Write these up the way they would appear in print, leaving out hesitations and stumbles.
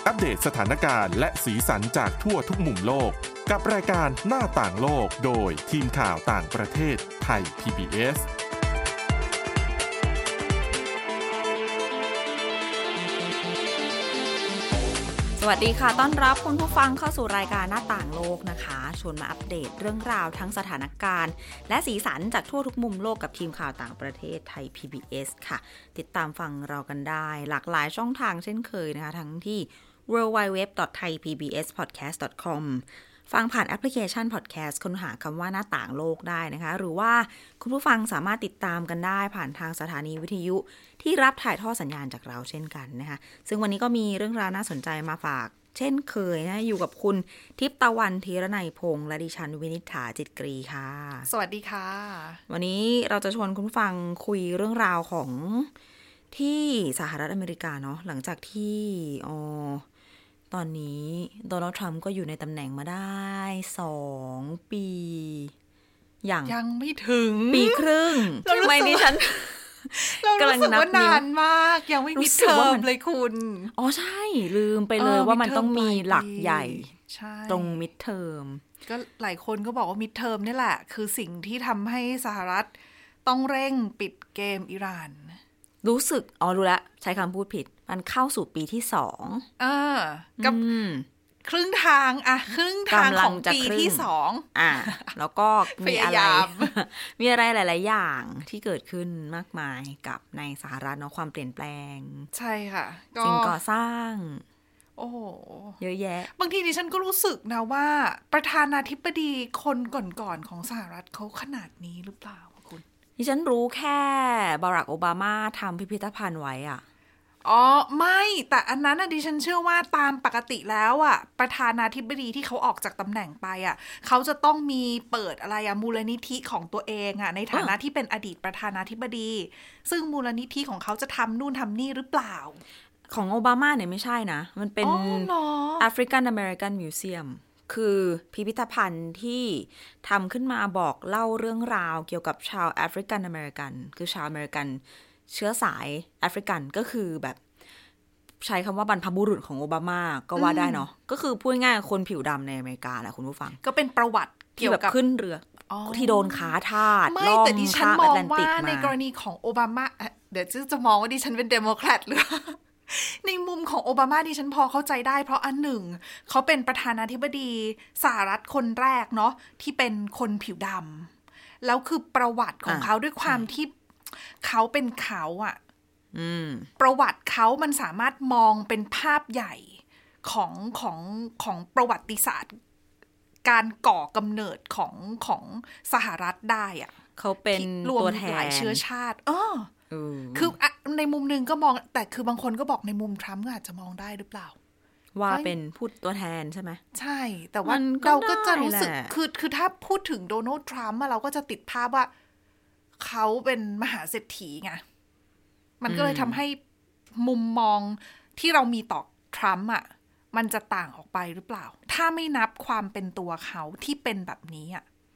อัปเดตสถานการณ์และสีสันจากทั่วทุกมุมโลกกับรายการหน้าต่างโลกโดยทีมข่าวต่างประเทศไทย PBS สวัสดีค่ะต้อนรับคุณผู้ฟังเข้าสู่รายการหน้าต่างโลกนะคะชวนมาอัปเดตเรื่องราวทั้งสถานการณ์และสีสันจากทั่วทุกมุมโลกกับทีมข่าวต่างประเทศไทย PBS ค่ะติดตามฟังเรากันได้หลากหลายช่องทางเช่นเคยนะคะทั้งที่ www.thaipbspodcast.com ฟังผ่านแอปพลิเคชัน Podcast ค้นหาคำว่าหน้าต่างโลกได้นะคะหรือว่าคุณผู้ฟังสามารถติดตามกันได้ผ่านทางสถานีวิทยุที่รับถ่ายทอดสัญญาณจากเราเช่นกันนะคะซึ่งวันนี้ก็มีเรื่องราวน่าสนใจมาฝากเช่นเคยนะอยู่กับคุณทิพย์ตะวันธีรนัยพงษ์และดิฉันวินิษฐาจิตกรีค่ะสวัสดีค่ะวันนี้เราจะชวนคุณผู้ฟังคุยเรื่องราวของที่สหรัฐอเมริกาเนาะหลังจากที่ตอนนี้โดนัลด์ทรัมป์ก็อยู่ในตำแหน่งมาได้2 ปียังไม่ถึงปีครึ่งทำไมดิฉันกำลังนับนานมากยังไม่มีเทอมเลยคุณใช่ลืมไปเลยว่ามันต้องมีหลักใหญ่ตรงมิดเทอมก็หลายคนก็บอกว่ามิดเทอมนี่แหละคือสิ่งที่ทำให้สหรัฐต้องเร่งปิดเกมอิหร่านรู้สึกรู้ละใช้คำพูดผิดมันเข้าสู่ปีที่2 กับครึ่งทางครึ่งทางของปีที่2 แล้วก็มีอะไรหลายๆอย่างที่เกิดขึ้นมากมายกับในสหรัฐเนาะความเปลี่ยนแปลงใช่ค่ะสิ่งก่อสร้างโอ้โหเยอะแยะบางทีดิฉันก็รู้สึกนะว่าประธานาธิบดีคนก่อนๆของสหรัฐเขาขนาดนี้หรือเปล่าคุณดิฉันรู้แค่บารักโอบามาทำพิพิธภัณฑ์ไว้ไม่แต่อันนั้นดิฉันเชื่อว่าตามปกติแล้วประธานาธิบดีที่เขาออกจากตำแหน่งไปเขาจะต้องมีเปิดอะไรมูลนิธิของตัวเองในฐานะที่เป็นอดีตประธานาธิบดีซึ่งมูลนิธิของเขาจะทำนู่นทำนี่หรือเปล่าของโอบามาเนี่ยไม่ใช่นะมันเป็น African American Museum คือพิพิธภัณฑ์ที่ทำขึ้นมาบอกเล่าเรื่องราวเกี่ยวกับชาว African American คือชาวอเมริกันเชื้อสายแอฟริกันก็คือแบบใช้คำว่าบรรพบุรุษของโอบามาก็ว่าได้เนาะก็คือพูดง่ายๆคนผิวดำในอเมริกาแหละคุณผู้ฟังก็เป็นประวัติเกี่ยวกับขึ้นเรือที่โดนค้าทาสไม่แต่ดิฉันมองว่าในกรณีของโอบามาเดี๋ยวจะมองว่าดิฉันเป็นเดโมแครตหรือในมุมของโอบามาดิฉันพอเข้าใจได้เพราะอันหนึ่งเขาเป็นประธานาธิบดีสหรัฐคนแรกเนาะที่เป็นคนผิวดำแล้วคือประวัติของเขาด้วยความที่เขาเป็นเขาประวัติเขามันสามารถมองเป็นภาพใหญ่ของประวัติศาสตร์การก่อกำเนิดของสหรัฐได้เขาเป็นตัวแทนหลายเชื้อชาติคือในมุมนึงก็มองแต่คือบางคนก็บอกในมุมทรัมป์ก็อาจจะมองได้หรือเปล่าว่าเป็นพูดตัวแทนใช่ไหมใช่แต่ว่าเราก็จะรู้สึกคือถ้าพูดถึงโดนัลด์ทรัมป์เราก็จะติดภาพว่าเขาเป็นมหาเศรษฐีไงมันก็เลยทำให้มุมมองที่เรามีต่อทรัมป์มันจะต่างออกไปหรือเปล่าถ้าไม่นับความเป็นตัวเขาที่เป็นแบบนี้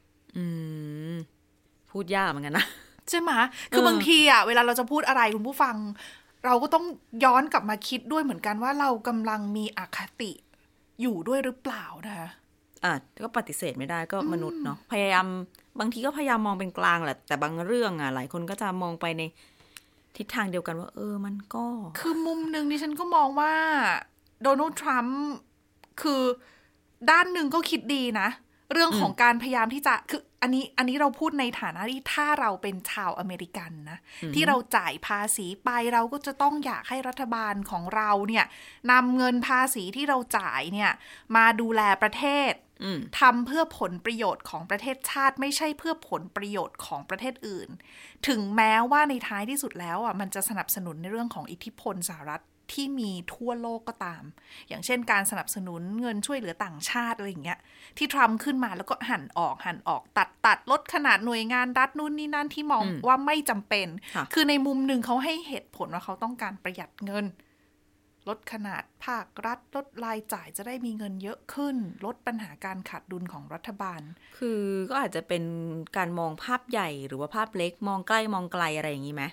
พูดยากเหมือนกันนะใช่ไหมคือบางทีเวลาเราจะพูดอะไรคุณผู้ฟังเราก็ต้องย้อนกลับมาคิดด้วยเหมือนกันว่าเรากำลังมีอคติอยู่ด้วยหรือเปล่านะคะก็ปฏิเสธไม่ได้ก็มนุษย์เนาะพยายามบางทีก็พยายามมองเป็นกลางแหละแต่บางเรื่องหลายคนก็จะมองไปในทิศทางเดียวกันว่ามันก็คือมุมนึงดิฉันก็มองว่าโดนัลด์ทรัมป์คือด้านหนึ่งก็คิดดีนะเรื่องของการพยายามที่จะคืออันนี้เราพูดในฐานะที่ถ้าเราเป็นชาวอเมริกันนะที่เราจ่ายภาษีไปเราก็จะต้องอยากให้รัฐบาลของเราเนี่ยนำเงินภาษีที่เราจ่ายเนี่ยมาดูแลประเทศทำเพื่อผลประโยชน์ของประเทศชาติไม่ใช่เพื่อผลประโยชน์ของประเทศอื่นถึงแม้ว่าในท้ายที่สุดแล้วมันจะสนับสนุนในเรื่องของอิทธิพลสหรัฐที่มีทั่วโลกก็ตามอย่างเช่นการสนับสนุนเงินช่วยเหลือต่างชาติอะไรอย่างเงี้ยที่ทรัมป์ขึ้นมาแล้วก็หั่นออกตัดลดขนาดหน่วยงานรัฐนู่นนี่นั่นที่มองว่าไม่จำเป็นคือในมุมหนึ่งเขาให้เหตุผลว่าเขาต้องการประหยัดเงินลดขนาดภาครัฐลดรายจ่ายจะได้มีเงินเยอะขึ้นลดปัญหาการขาดดุลของรัฐบาลคือก็อาจจะเป็นการมองภาพใหญ่หรือว่าภาพเล็กมองใกล้มองไกลอะไรอย่างนี้ไหม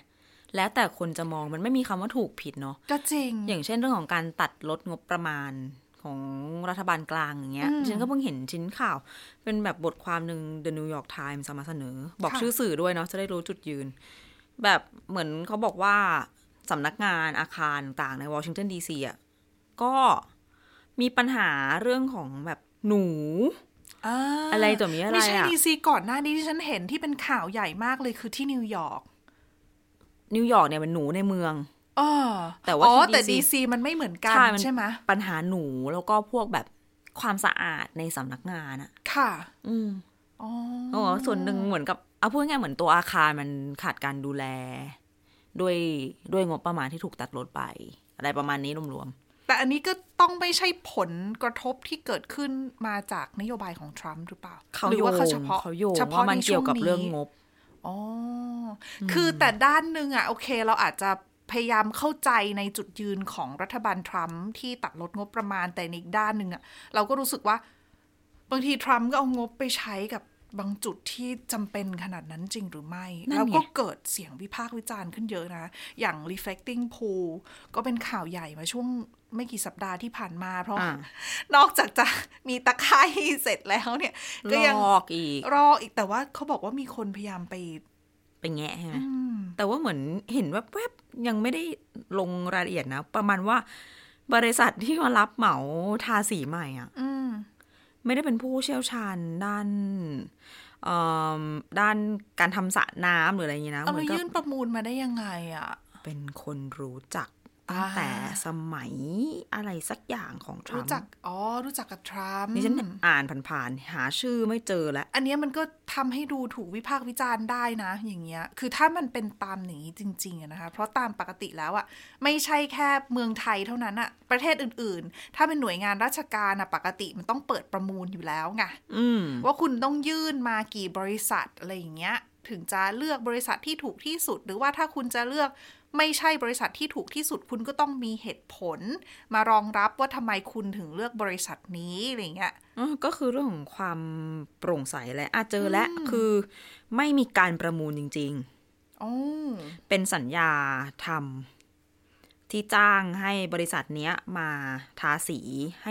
แล้วแต่คนจะมองมันไม่มีคำว่าถูกผิดเนาะก็จริงอย่างเช่นเรื่องของการตัดลดงบประมาณของรัฐบาลกลางอย่างเงี้ยฉันก็เพิ่งเห็นชิ้นข่าวเป็นแบบบทความนึง The New York Times มาเสนอบอกชื่อสื่อด้วยเนาะจะได้รู้จุดยืนแบบเหมือนเขาบอกว่าสำนักงานอาคารต่างในวอชิงตันดีซีอ่ะก็มีปัญหาเรื่องของแบบหนูอะไรตัวนี้อะไรไม่ใช่ดีซีก่อนหน้านี้ที่ฉันเห็นที่เป็นข่าวใหญ่มากเลยคือที่นิวยอร์กเนี่ยเป็นหนูในเมืองแต่ว่าแต่ดีซีมันไม่เหมือนกันใช่ไหมปัญหาหนูแล้วก็พวกแบบความสะอาดในสำนักงานอ่ะค่ะส่วนหนึ่งเหมือนกับเอาพูดง่ายเหมือนตัวอาคารมันขาดการดูแลด้วยงบประมาณที่ถูกตัดลดไปอะไรประมาณนี้รวมๆแต่อันนี้ก็ต้องไม่ใช่ผลกระทบที่เกิดขึ้นมาจากนโยบายของทรัมป์หรือเปล่าหรือว่าเขาเฉพาะว่ามันเกี่ยวกับเรื่องงบคือแต่ด้านนึงอ่ะโอเคเราอาจจะพยายามเข้าใจในจุดยืนของรัฐบาลทรัมป์ที่ตัดลดงบประมาณแต่ในอีกด้านนึงอ่ะเราก็รู้สึกว่าบางทีทรัมป์ก็เอางบไปใช้กับบางจุดที่จำเป็นขนาดนั้นจริงหรือไม่แล้วก็เกิดเสียงวิพากษ์วิจารณ์ขึ้นเยอะนะอย่าง reflecting pool ก็เป็นข่าวใหญ่มาช่วงไม่กี่สัปดาห์ที่ผ่านมาเพราะนอกจากจะมีตะไคร่เสร็จแล้วเนี่ยก็ยังรออีกแต่ว่าเขาบอกว่ามีคนพยายามไปแงะใช่ไหมแต่ว่าเหมือนเห็นแวบๆยังไม่ได้ลงรายละเอียดนะประมาณว่าบริษัทที่มารับเหมาทาสีใหม่อ่ะไม่ได้เป็นผู้เชี่ยวชาญด้านการทำสระน้ำหรืออะไรอย่างนี้นะเหมือนกับยื่นประมูลมาได้ยังไงอ่ะเป็นคนรู้จักตั้งแต่สมัยอะไรสักอย่างของทรัมป์รู้จักกับทรัมป์นี่ฉันอ่านผ่านๆหาชื่อไม่เจอแล้วอันนี้มันก็ทำให้ดูถูกวิพากษ์วิจารณ์ได้นะอย่างเงี้ยคือถ้ามันเป็นตามนี้จริงๆนะคะเพราะตามปกติแล้วอ่ะไม่ใช่แค่เมืองไทยเท่านั้นอ่ะประเทศอื่นๆถ้าเป็นหน่วยงานราชการอ่ะปกติมันต้องเปิดประมูลอยู่แล้วไงว่าคุณต้องยื่นมากี่บริษัทอะไรอย่างเงี้ยถึงจะเลือกบริษัทที่ถูกที่สุดหรือว่าถ้าคุณจะเลือกไม่ใช่บริษัทที่ถูกที่สุดคุณก็ต้องมีเหตุผลมารองรับว่าทำไมคุณถึงเลือกบริษัทนี้อะไรเงี้ยก็คือเรื่องของความโปร่งใสแหละเจอและคือไม่มีการประมูลจริงๆเป็นสัญญาทำที่จ้างให้บริษัทเนี้ยมาทาสีให้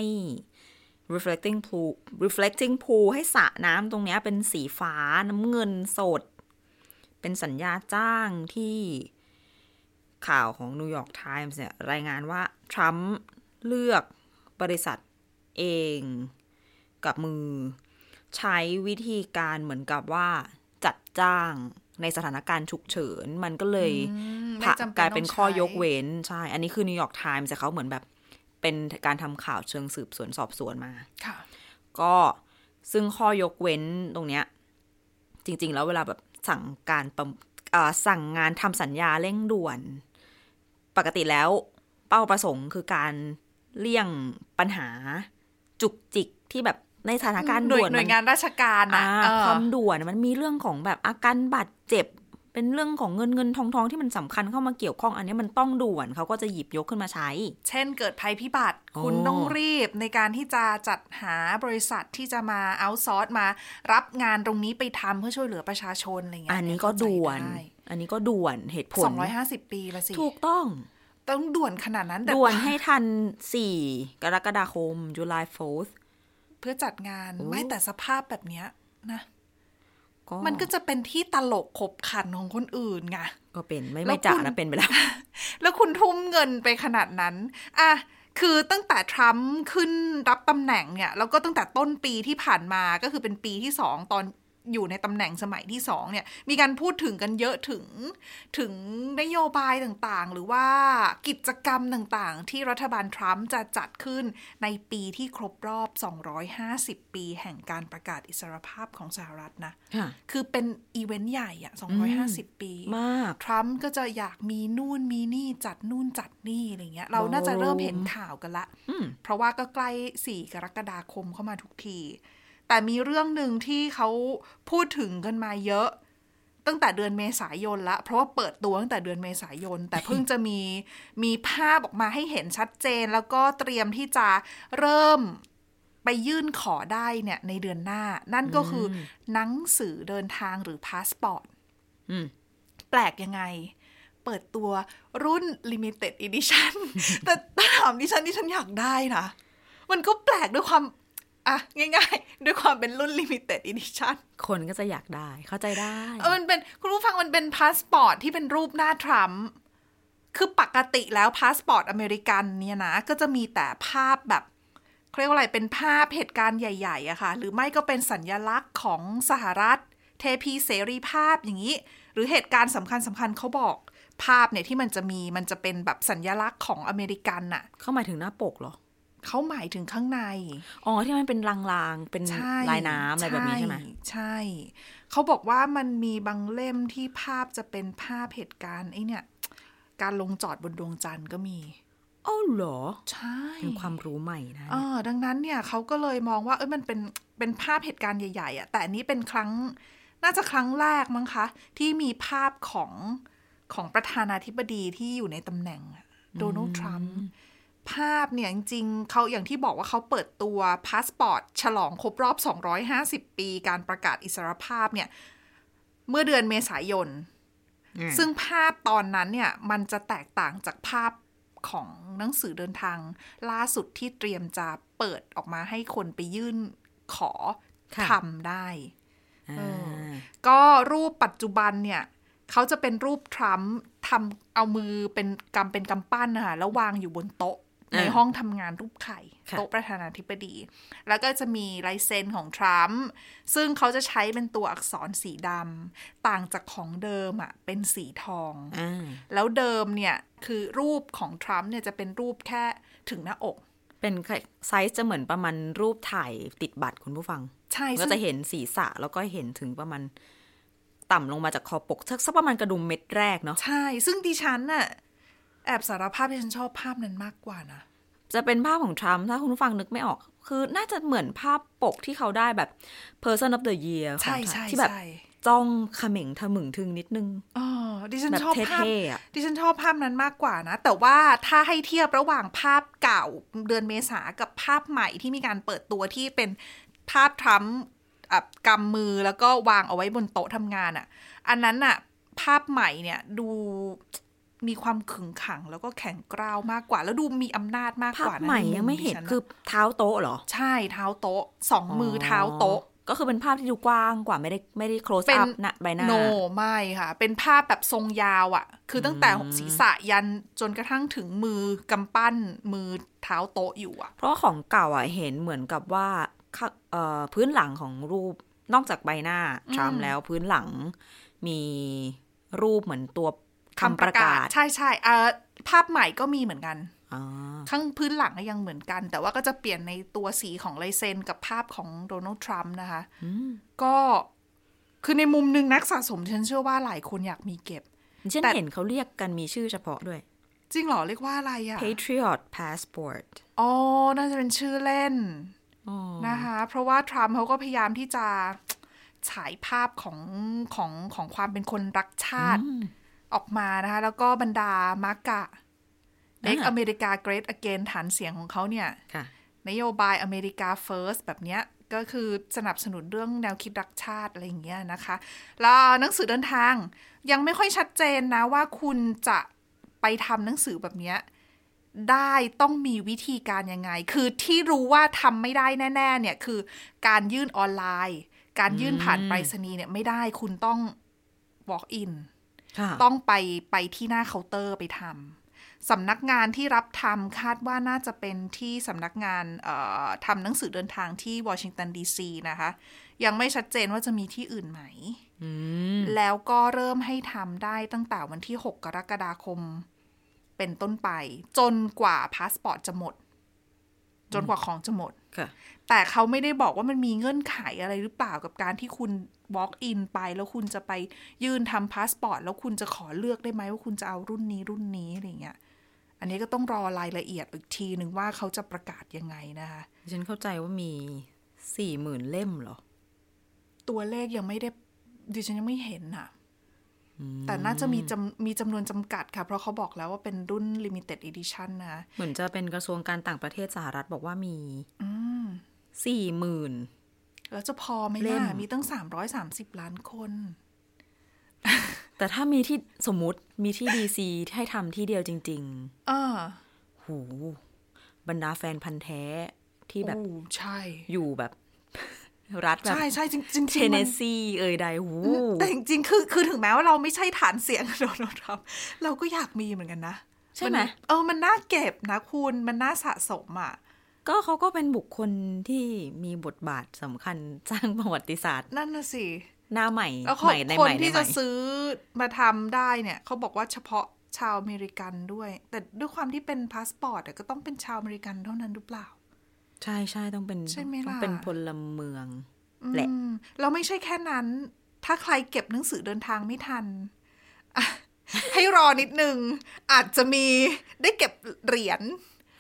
reflecting pool ให้สระน้ำตรงเนี้ยเป็นสีฟ้าน้ำเงินสดเป็นสัญญาจ้างที่ข่าวของ New York Times เนี่ยรายงานว่าทรัมป์เลือกบริษัทเองกับมือใช้วิธีการเหมือนกับว่าจัดจ้างในสถานการณ์ฉุกเฉินมันก็เลยกลายเป็นข้อยกเว้นใช่อันนี้คือ New York Times แต่เขาเหมือนแบบเป็นการทำข่าวเชิงสืบสวนสอบสวนมาก็ซึ่งข้อยกเว้นตรงเนี้ยจริงๆแล้วเวลาแบบสั่งงานทำสัญญาเร่งด่วนปกติแล้วเป้าประสงค์คือการเลี่ยงปัญหาจุกจิกที่แบบในสถานการณ์ด่วนหน่วยงานราชการความด่วนมันมีเรื่องของแบบอาการบาดเจ็บเป็นเรื่องของเงินทองที่มันสำคัญเข้ามาเกี่ยวข้องอันนี้มันต้องด่วนเขาก็จะหยิบยกขึ้นมาใช้เช่นเกิดภัยพิบัติคุณต้องรีบในการที่จะจัดหาบริษัทที่จะมาเอาซอร์สมารับงานตรงนี้ไปทำเพื่อช่วยเหลือประชาชนอะไรเงี้ยอันนี้ก็ด่วนเหตุผล 250 ปีละสิถูกต้องด่วนขนาดนั้นด่วนให้ทัน4 กรกฎาคม July 4th เพื่อจัดงานไม่แต่สภาพแบบเนี้ยนะมันก็จะเป็นที่ตลกขบขันของคนอื่นไงก็เป็นไม่จ่านะเป็นไปแล้วแล้วคุณทุ่มเงินไปขนาดนั้นคือตั้งแต่ทรัมป์ขึ้นรับตำแหน่งเนี่ยแล้วก็ตั้งแต่ต้นปีที่ผ่านมาก็คือเป็นปีที่2ตอนอยู่ในตำแหน่งสมัยที่2เนี่ยมีการพูดถึงกันเยอะถึงนโยบายต่างๆหรือว่ากิจกรรมต่างๆที่รัฐบาลทรัมป์จะจัดขึ้นในปีที่ครบรอบ250 ปีแห่งการประกาศอิสรภาพของสหรัฐนะคือเป็นอีเวนต์ใหญ่อะ250 ปีมากทรัมป์ก็จะอยากมีนู่นมีนี่จัดนู่นจัดนี่อะไรเงี้ยเราน่าจะเริ่มเห็นข่าวกันละเพราะว่าก็ใกล้4 กรกฎาคมเข้ามาทุกทีแต่มีเรื่องหนึ่งที่เขาพูดถึงกันมาเยอะตั้งแต่เดือนเมษายนละเพราะว่าเปิดตัวตั้งแต่เดือนเมษายนแต่เพิ่งจะมีภาพออกมาให้เห็นชัดเจนแล้วก็เตรียมที่จะเริ่มไปยื่นขอได้เนี่ยในเดือนหน้านั่นก็คือหนังสือเดินทางหรือพาสปอร์ตแปลกยังไงเปิดตัวรุ่น limited edition แต่ถามดิฉันอยากได้นะมันก็แปลกด้วยความง่ายๆด้วยความเป็นรุ่น limited edition คนก็จะอยากได้เข้าใจได้มันเป็นคุณผู้ฟังมันเป็นพาสปอร์ตที่เป็นรูปหน้าทรัมป์คือปกติแล้วพาสปอร์ตอเมริกันเนี่ยนะก็จะมีแต่ภาพแบบเรียกว่าอะไรเป็นภาพเหตุการณ์ใหญ่ๆอะค่ะหรือไม่ก็เป็นสัญลักษณ์ของสหรัฐเทพีเสรีภาพอย่างนี้หรือเหตุการณ์สำคัญเขาบอกภาพเนี่ยที่มันจะเป็นแบบสัญลักษณ์ของอเมริกันน่ะเขาหมายถึงหน้าปกเหรอเขาหมายถึงข้างในที่มันเป็นลางๆเป็นลายน้ำอะไรแบบนี้ใช่ไหมใช่เขาบอกว่ามันมีบางเล่มที่ภาพจะเป็นภาพเหตุการณ์เนี่ยการลงจอดบนดวงจันทร์ก็มีเหรอใช่เป็นความรู้ใหม่นะดังนั้นเนี่ยเขาก็เลยมองว่ามันเป็นภาพเหตุการณ์ใหญ่ๆแต่อันนี้เป็นน่าจะครั้งแรกมั้งคะที่มีภาพของประธานาธิบดีที่อยู่ในตำแหน่งโดนัลด์ทรัมป์ภาพเนี่ยจริงๆเขาอย่างที่บอกว่าเขาเปิดตัวพาสปอร์ตฉลองครบรอบ250ปีการประกาศอิสรภาพเนี่ยเมื่อเดือนเมษายนซึ่งภาพตอนนั้นเนี่ยมันจะแตกต่างจากภาพของหนังสือเดินทางล่าสุดที่เตรียมจะเปิดออกมาให้คนไปยื่นขอทำได้ก็รูปปัจจุบันเนี่ยเขาจะเป็นรูปทรัมป์ทำเอามือเป็นกำปั้นนะคะแล้ววางอยู่บนโต๊ะในห้องทำงานรูปไข่โต๊ะประธานาธิบดีแล้วก็จะมีลายเซ็นของทรัมป์ซึ่งเขาจะใช้เป็นตัวอักษรสีดำต่างจากของเดิมเป็นสีทองแล้วเดิมเนี่ยคือรูปของทรัมป์เนี่ยจะเป็นรูปแค่ถึงหน้าอกเป็นไซส์จะเหมือนประมาณรูปถ่ายติดบัตรคุณผู้ฟังใช่ก็จะเห็นศีรษะแล้วก็เห็นถึงประมาณต่ำลงมาจากคอปกสักประมาณกระดุมเม็ดแรกเนาะใช่ซึ่งดิฉันน่ะแอบสารภาพที่ฉันชอบภาพนั้นมากกว่านะจะเป็นภาพของทรัมป์ถ้าคุณผู้ฟังนึกไม่ออกคือน่าจะเหมือนภาพปกที่เขาได้แบบ Person of the Year ของที่แบบจ้องเขม่งทะมึงทึงนิดนึงดิฉันชอบภาพดิฉันชอบภาพนั้นมากกว่านะแต่ว่าถ้าให้เทียบระหว่างภาพเก่าเดือนเมษากับภาพใหม่ที่มีการเปิดตัวที่เป็นภาพทรัมป์กำมือแล้วก็วางเอาไว้บนโต๊ะทำงานอันนั้นภาพใหม่เนี่ยดูมีความขึงขังแล้วก็แข็งกร้าวมากกว่าแล้วดูมีอำนาจมากกว่าภาพใหม่ยังไม่เห็นคือเท้าโต๊ะเหรอใช่เท้าโต๊ะ2มือเท้าโต๊ะก็คือเป็นภาพที่ดูกว้างกว่าไม่ได้ close up นะใบหน้าไม่ค่ะเป็นภาพแบบทรงยาวคือตั้งแต่ศีรษะยันจนกระทั่งถึงมือกำปั้นมือเท้าโต๊ะอยู่เพราะว่าของเก่าเห็นเหมือนกับว่าพื้นหลังของรูปนอกจากใบหน้าทรัมป์แล้วพื้นหลังมีรูปเหมือนตัวคำประกาศใช่ภาพใหม่ก็มีเหมือนกันข้างพื้นหลังก็ยังเหมือนกันแต่ว่าก็จะเปลี่ยนในตัวสีของลายเซ็นกับภาพของโดนัลด์ทรัมป์นะคะก็คือในมุมนึงนักสะสมฉันเชื่อว่าหลายคนอยากมีเก็บฉันเห็นเขาเรียกกันมีชื่อเฉพาะด้วยจริงเหรอเรียกว่าอะไร Patriot Passport น่าจะเป็นชื่อเล่นนะคะเพราะว่าทรัมป์เขาก็พยายามที่จะฉายภาพของความเป็นคนรักชาติออกมานะคะแล้วก็บรรดามากะMake America Great Again ฐานเสียงของเขาเนี่ยนโยบาย America First แบบเนี้ยก็คือสนับสนุนเรื่องแนวคิดรักชาติอะไรอย่างเงี้ยนะคะแล้วหนังสือเดินทางยังไม่ค่อยชัดเจนนะว่าคุณจะไปทำหนังสือแบบเนี้ยได้ต้องมีวิธีการยังไงคือที่รู้ว่าทำไม่ได้แน่ๆเนี่ยคือการยื่นออนไลน์การยื่นผ่านไปรษณีย์เนี่ยไม่ได้คุณต้อง walk in ต้องไปที่หน้าเคาน์เตอร์ไปทำสำนักงานที่รับทำคาดว่าน่าจะเป็นที่สำนักงานทำหนังสือเดินทางที่วอชิงตันดีซีนะคะยังไม่ชัดเจนว่าจะมีที่อื่นไหมแล้วก็เริ่มให้ทำได้ตั้งแต่วันที่6 กรกฎาคมเป็นต้นไปจนกว่าพาสปอร์ตจะหมดจนกว่าของจะหมดแต่เขาไม่ได้บอกว่ามันมีเงื่อนไขอะไรหรือเปล่ากับการที่คุณ walk in ไปแล้วคุณจะไปยื่นทำพาสปอร์ตแล้วคุณจะขอเลือกได้ไหมว่าคุณจะเอารุ่นนี้อะไรเงี้ยอันนี้ก็ต้องรอรายละเอียดอีกทีนึงว่าเขาจะประกาศยังไงนะคะฉันเข้าใจว่ามี 40,000 เล่มเหรอตัวเลขยังไม่ได้ดิฉันยังไม่เห็นแต่น่าจะมีจำนวนจำกัดค่ะเพราะเขาบอกแล้วว่าเป็นรุ่น limited edition นะเหมือนจะเป็นกระทรวงการต่างประเทศสหรัฐบอกว่ามี40,000 แล้วจะพอไหมล่ะมีตั้ง330 ล้านคนแต่ถ้ามีที่สมมุติมีที่ DC ให้ทำที่เดียวจริงๆหูบรรดาแฟนพันธุ์แท้ที่แบบใช่อยู่แบบรัฐแบบใช่จริงๆเทเนสซีใดหูแต่จริงๆคือถึงแม้ว่าเราไม่ใช่ฐานเสียงโดนัลด์ทรัมป์เราก็อยากมีเหมือนกันนะใช่ไหมมันน่าเก็บนะคุณมันน่าสะสมอ่ะก็เขาก็เป็นบุคคลที่มีบทบาทสำคัญสร้างประวัติศาสตร์นั่นน่ะสิหน้าใหม่ใหม่ในใหม่คนที่จะซื้อมาทำได้เนี่ยเขาบอกว่าเฉพาะชาวอเมริกันด้วยแต่ด้วยความที่เป็นพาสปอร์ตก็ต้องเป็นชาวอเมริกันเท่านั้นหรือเปล่าใช่ต้องเป็นต้องเป็นพลเมืองแหละเราไม่ใช่แค่นั้นถ้าใครเก็บหนังสือเดินทางไม่ทัน ให้รอนิดนึงอาจจะมีได้เก็บเหรียญ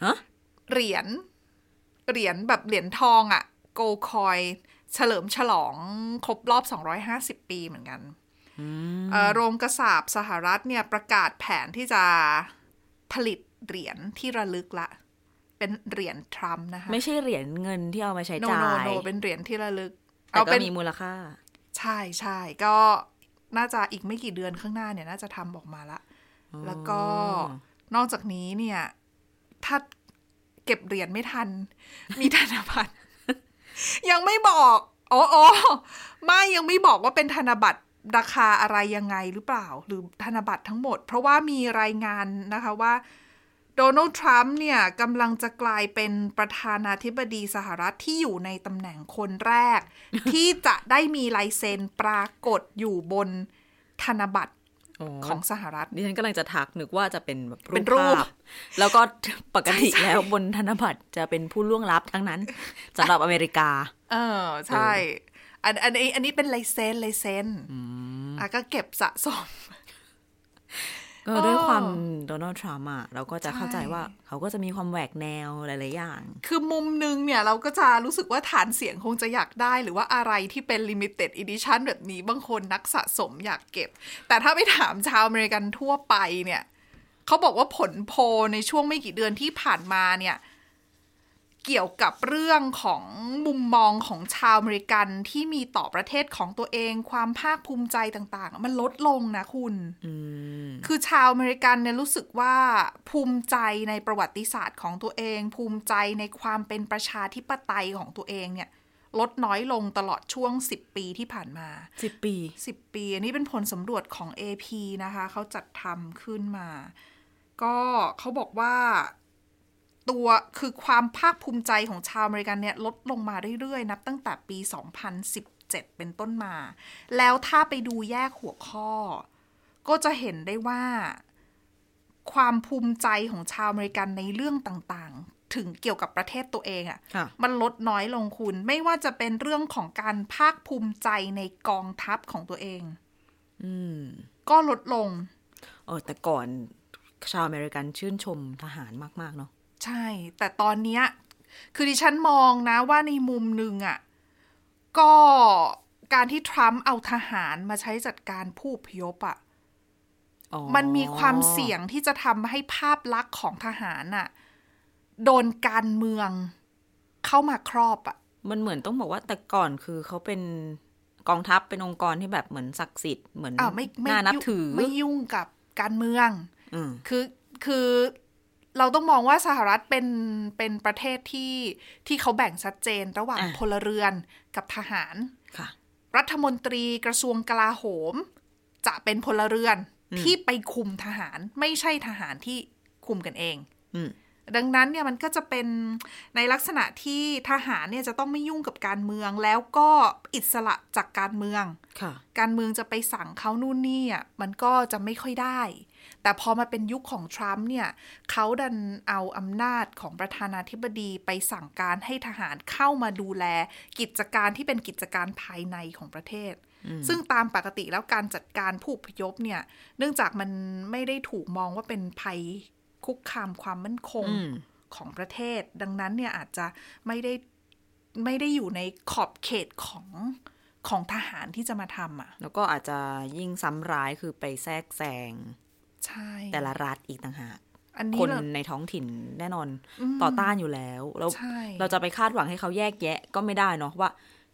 แบบเหรียญทองอ่ะโกลคอยเฉลิมฉลองครบรอบ250ปีเหมือนกันโรงกษาปณ์สหรัฐเนี่ยประกาศแผนที่จะผลิตเหรียญที่ระลึกละเป็นเหรียญทรัมป์นะคะไม่ใช่เหรียญเงินที่เอามาใช้จ่ายโนเป็นเหรียญที่ระลึกแต่ก็มีมูลค่าใช่ก็น่าจะอีกไม่กี่เดือนข้างหน้าเนี่ยน่าจะทำออกมาละแล้วก็นอกจากนี้เนี่ยถ้าเก็บเหรียญไม่ทันมีธนบัตร ยังไม่บอกไม่ยังไม่บอกว่าเป็นธนบัตรราคาอะไรยังไงหรือเปล่าหรือธนบัตรทั้งหมดเพราะว่ามีรายงานนะคะว่าโดนัลด์ทรัมป์เนี่ยกำลังจะกลายเป็นประธานาธิบดีสหรัฐที่อยู่ในตำแหน่งคนแรก ที่จะได้มีลายเซ็นปรากฏอยู่บนธนบัตรของสหรัฐดิฉันกำลังจะถักนึกว่าจะเป็นแบบรูปภาพแล้วก็ปกติแล้วบนธนบัตรจะเป็นผู้ล่วงลับทั้งนั้นสำหรับอเมริกาใช่อันนี้เป็นลายเซ็นก็เก็บสะสมก็ด้วยความโดนัลด์ทรัมป์เราก็จะเข้าใจว่าเขาก็จะมีความแหวกแนวหลายๆอย่างคือมุมนึงเนี่ยเราก็จะรู้สึกว่าฐานเสียงคงจะอยากได้หรือว่าอะไรที่เป็น limited edition แบบนี้บางคนนักสะสมอยากเก็บแต่ถ้าไปถามชาวอเมริกันทั่วไปเนี่ยเขาบอกว่าผลโพลในช่วงไม่กี่เดือนที่ผ่านมาเนี่ยเกี่ยวกับเรื่องของมุมมองของชาวอเมริกันที่มีต่อประเทศของตัวเองความภาคภูมิใจต่างๆมันลดลงนะคุณคือชาวอเมริกันเนี่ยรู้สึกว่าภูมิใจในประวัติศาสตร์ของตัวเองภูมิใจในความเป็นประชาธิปไตยของตัวเองเนี่ยลดน้อยลงตลอดช่วง10ปีที่ผ่านมา 10 ปีอันนี้เป็นผลสำรวจของ AP นะคะเขาจัดทำขึ้นมาก็เขาบอกว่าตัวคือความภาคภูมิใจของชาวอเมริกันเนี่ยลดลงมาเรื่อยๆนับตั้งแต่ปี2017เป็นต้นมาแล้วถ้าไปดูแยกหัวข้อก็จะเห็นได้ว่าความภูมิใจของชาวอเมริกันในเรื่องต่างๆถึงเกี่ยวกับประเทศตัวเองมันลดน้อยลงคุณไม่ว่าจะเป็นเรื่องของการภาคภูมิใจในกองทัพของตัวเองก็ลดลงแต่ก่อนชาวอเมริกันชื่นชมทหารมากๆเนาะใช่แต่ตอนนี้คือดิฉันมองนะว่าในมุมหนึ่งก็การที่ทรัมป์เอาทหารมาใช้จัดการผู้อพยพมันมีความเสี่ยงที่จะทำให้ภาพลักษณ์ของทหารโดนการเมืองเข้ามาครอบมันเหมือนต้องบอกว่าแต่ก่อนคือเขาเป็นกองทัพเป็นองค์กรที่แบบเหมือนศักดิ์สิทธิ์เหมือนน่านับถือไม่ยุ่งกับการเมืองคือเราต้องมองว่าสหรัฐเป็นประเทศที่เขาแบ่งชัดเจนระหว่างพลเรือนกับทหารรัฐมนตรีกระทรวงกลาโหมจะเป็นพลเรือนที่ไปคุมทหารไม่ใช่ทหารที่คุมกันเองดังนั้นเนี่ยมันก็จะเป็นในลักษณะที่ทหารเนี่ยจะต้องไม่ยุ่งกับการเมืองแล้วก็อิสระจากการเมืองการเมืองจะไปสั่งเขานู่นนี่มันก็จะไม่ค่อยได้แต่พอมาเป็นยุคของทรัมป์เนี่ยเขาดันเอาอำนาจของประธานาธิบดีไปสั่งการให้ทหารเข้ามาดูแลกิจการที่เป็นกิจการภายในของประเทศซึ่งตามปกติแล้วการจัดการผู้อพยพเนี่ยเนื่องจากมันไม่ได้ถูกมองว่าเป็นภัยคุกคามความมั่นคงของประเทศดังนั้นเนี่ยอาจจะไม่ได้อยู่ในขอบเขตของทหารที่จะมาทำแล้วก็อาจจะยิ่งซ้ำร้ายคือไปแทรกแซงแต่ละรัฐอีกต่างหากคนในท้องถิ่นแน่นอนต่อต้านอยู่แล้วเราจะไปคาดหวังให้เขาแยกแยะก็ไม่ได้เนาะว่า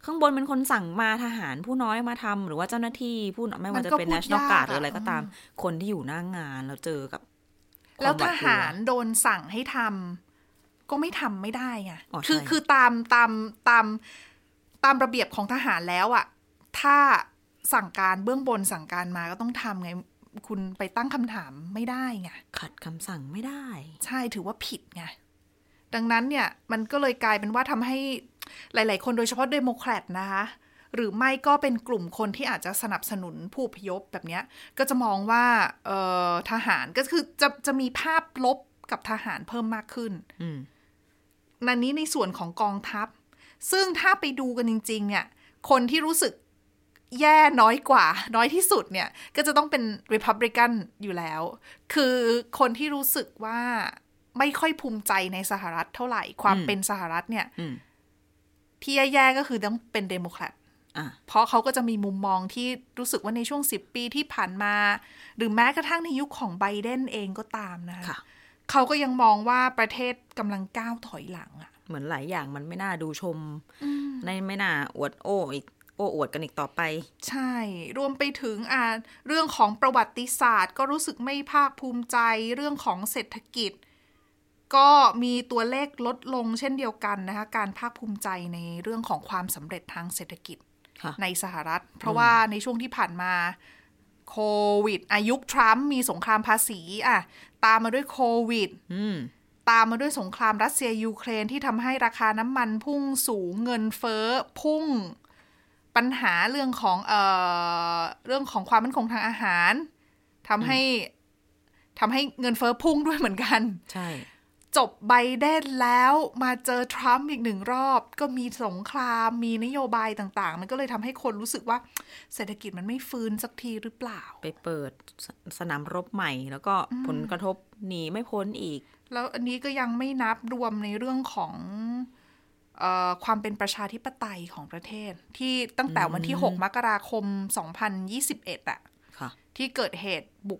ข้างบนเป็นคนสั่งมาทหารผู้น้อยมาทำหรือว่าเจ้าหน้าที่ผู้ไม่ว่าจะเป็น National Guard หรืออะไรก็ตามคนที่อยู่หน้างานแล้วเจอกับแล้วทหารโดนสั่งให้ทำก็ไม่ทำไม่ได้ไงคือตามระเบียบของทหารแล้วอ่ะถ้าสั่งการเบื้องบนสั่งการมาก็ต้องทำไงคุณไปตั้งคำถามไม่ได้ไงขัดคำสั่งไม่ได้ใช่ถือว่าผิดไงดังนั้นเนี่ยมันก็เลยกลายเป็นว่าทำให้หลายๆคนโดยเฉพาะเดโมแครตนะคะหรือไม่ก็เป็นกลุ่มคนที่อาจจะสนับสนุนผู้อพยพแบบนี้ก็จะมองว่าทหารก็คือจะมีภาพลบกับทหารเพิ่มมากขึ้นนั่นนี้ในส่วนของกองทัพซึ่งถ้าไปดูกันจริงๆเนี่ยคนที่รู้สึกแย่น้อยกว่าน้อยที่สุดเนี่ยก็จะต้องเป็น Republican อยู่แล้วคือคนที่รู้สึกว่าไม่ค่อยภูมิใจในสหรัฐเท่าไหร่ความเป็นสหรัฐเนี่ยที่แย่ๆก็คือต้องเป็นเดโมแครตเพราะเขาก็จะมีมุมมองที่รู้สึกว่าในช่วง10 ปีที่ผ่านมาหรือแม้กระทั่งในยุคของไบเดนเองก็ตามนะคะเขาก็ยังมองว่าประเทศกำลังก้าวถอยหลังอ่ะเหมือนหลายอย่างมันไม่น่าดูชมในไม่น่าอวดโอ้อวดกันอีกต่อไปใช่รวมไปถึงเรื่องของประวัติศาสตร์ก็รู้สึกไม่ภาคภูมิใจเรื่องของเศรษฐกิจก็มีตัวเลขลดลงเช่นเดียวกันนะคะการภาคภูมิใจในเรื่องของความสำเร็จทางเศรษฐกิจในสหรัฐเพราะว่าในช่วงที่ผ่านมาโควิดยุคทรัมป์มีสงครามภาษีตามมาด้วยโควิดตามมาด้วยสงครามรัสเซียยูเครนที่ทำให้ราคาน้ำมันพุ่งสูงเงินเฟ้อพุ่งปัญหาเรื่องของความมั่นคงทางอาหารทำให้เงินเฟ้อพุ่งด้วยเหมือนกันใช่จบไบเดนแล้วมาเจอทรัมป์อีก1 รอบก็มีสงครามมีนโยบายต่างๆมันก็เลยทำให้คนรู้สึกว่าเศรษฐกิจมันไม่ฟื้นสักทีหรือเปล่าไปเปิดสนามรบใหม่แล้วก็ผลกระทบหนีไม่พ้นอีกแล้วอันนี้ก็ยังไม่นับรวมในเรื่องของความเป็นประชาธิปไตยของประเทศที่ตั้งแต่วันที่6 มกราคม 2021ที่เกิดเหตุบุก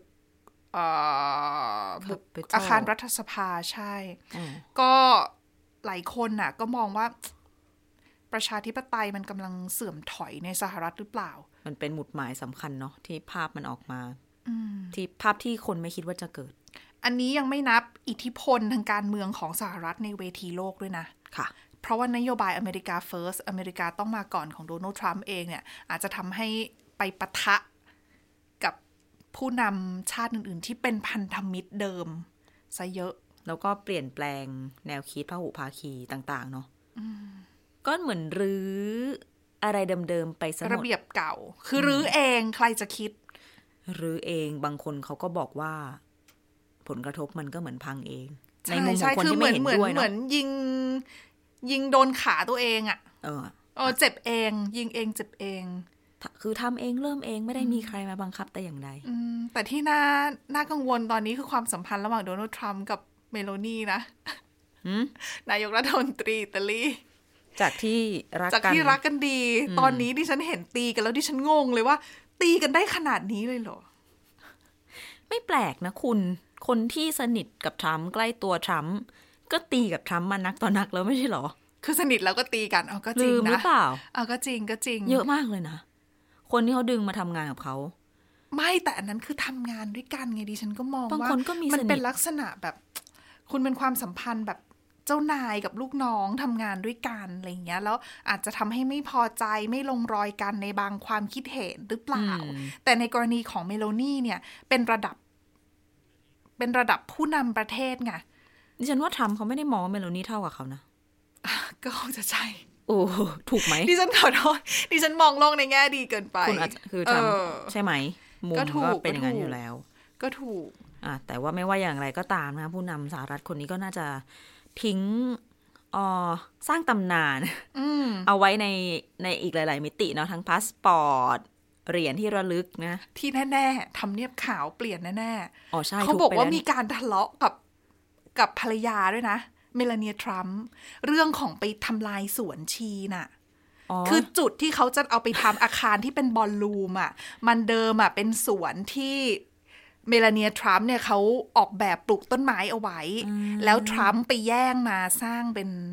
อาคารรัฐสภาใช่ก็หลายคนน่ะก็มองว่าประชาธิปไตยมันกำลังเสื่อมถอยในสหรัฐหรือเปล่ามันเป็นหมุดหมายสำคัญเนาะที่ภาพมันออกมาที่ภาพที่คนไม่คิดว่าจะเกิดอันนี้ยังไม่นับอิทธิพลทางการเมืองของสหรัฐในเวทีโลกด้วยนะค่ะเพราะว่านโยบายอเมริกา First อเมริกาต้องมาก่อนของโดนัลด์ทรัมป์เองเนี่ยอาจจะทำให้ไปปะทะกับผู้นำชาติอื่นๆที่เป็นพันธมิตรเดิมซะเยอะแล้วก็เปลี่ยนแปลงแนวคิดพหุภาคีต่างๆเนาะก็เหมือนรื้ออะไรเดิมๆไปซะหมดระเบียบเก่าคือรื้อเองใครจะคิดรื้อเองบางคนเขาก็บอกว่าผลกระทบมันก็เหมือนพังเองในมุมของคนที่ไม่เห็นด้วยเนาะเหมือนยิงโดนขาตัวเองอ่ะเจ็บเองยิงเองเจ็บเองคือทำเองเริ่มเองไม่ได้มีใครมาบังคับแต่อย่างใดแต่ที่น่ากังวลตอนนี้คือความสัมพันธ์ระหว่างโดนัลด์ทรัมป์กับเมโลนีนะนายกรัฐมนตรีอิตาลีจากที่รักกันดีตอนนี้ดิฉันเห็นตีกันแล้วดิฉันงงเลยว่าตีกันได้ขนาดนี้เลยเหรอไม่แปลกนะคุณคนที่สนิทกับทรัมป์ใกล้ตัวทรัมป์ก็ตีกับทรัมป์มานักต่อนักแล้วไม่ใช่หรอคือสนิทแล้วก็ตีกันก็จริงนะลืมหรือเปล่าก็จริงเยอะมากเลยนะคนที่เขาดึงมาทำงานกับเขาไม่แต่อันนั้นคือทำงานด้วยกันไงดิฉันก็มองว่ามันเป็นลักษณะแบบคุณเป็นความสัมพันธ์แบบเจ้านายกับลูกน้องทำงานด้วยกันอะไรอย่างเงี้ยแล้วอาจจะทำให้ไม่พอใจไม่ลงรอยกันในบางความคิดเห็นหรือเปล่าแต่ในกรณีของเมโลนี่เนี่ยเป็นระดับผู้นำประเทศไงดิฉันว่าทรัมป์เขาไม่ได้มองเมโลนี่เท่ากับเขานะก็คงจะใช่โอ้ถูกไหมดิฉันขอโทษดิฉันมองโลกในแง่ดีเกินไปคุณอาจจะคือทรัมป์ใช่ไหมมุมก็เป็นอย่างนั้นอยู่แล้วก็ถูกแต่ว่าไม่ว่าอย่างไรก็ตามนะผู้นำสหรัฐคนนี้ก็น่าจะทิ้งสร้างตำนานเอาไว้ในอีกหลายๆมิติเนาะทั้งพาสปอร์ตเหรียญที่ระลึกนะที่แน่ๆทำเนียบขาวเปลี่ยนแน่ๆใช่เขาบอกว่ามีการทะเลาะกับภรรยาด้วยนะเมลานีทรัมป์เรื่องของไปทำลายสวนชีน่ะคือจุดที่เขาจะเอาไปทำอาคารที่เป็นบอลลูมมันเดิมเป็นสวนที่เมลานีทรัมป์เนี่ยเขาออกแบบปลูกต้นไม้เอาไว้แล้วทรัมป์ไปแย่งมาสร้าง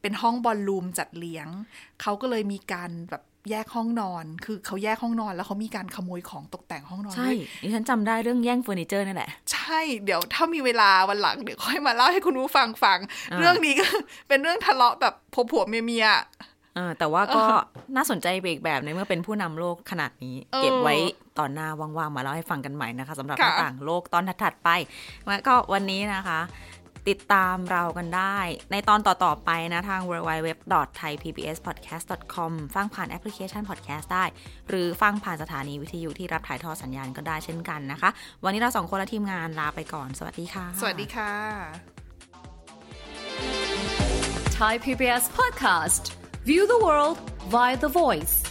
เป็นห้องบอลลูมจัดเลี้ยงเขาก็เลยมีการแบบแยกห้องนอนคือเขาแยกห้องนอนแล้วเขามีการขโมยของตกแต่งห้องนอนใช่ดิฉันจำได้เรื่องแย่งเฟอร์นิเจอร์นี่แหละใช่เดี๋ยวถ้ามีเวลาวันหลังเดี๋ยวค่อยมาเล่าให้คุณผู้ฟังฟังเรื่องนี้ก็เป็นเรื่องทะเลาะแบบผัวเมียแต่ว่าก็น่าสนใจไปอีกแบบในเมื่อเป็นผู้นำโลกขนาดนี้เก็บไว้ตอนหน้าว่างๆมาเล่าให้ฟังกันใหม่นะคะสำหรับหน้าต่างโลกตอนถัดๆไปก็วันนี้นะคะติดตามเรากันได้ในตอนต่อๆไปนะทาง www.thaipbspodcast.com ฟังผ่านแอปพลิเคชัน podcast ได้หรือฟังผ่านสถานีวิทยุที่รับถ่ายทอดสัญญาณก็ได้เช่นกันนะคะวันนี้เรา2คนและทีมงานลาไปก่อนสวัสดีค่ะสวัสดีค่ะ Thai PBS Podcast View the world via the voice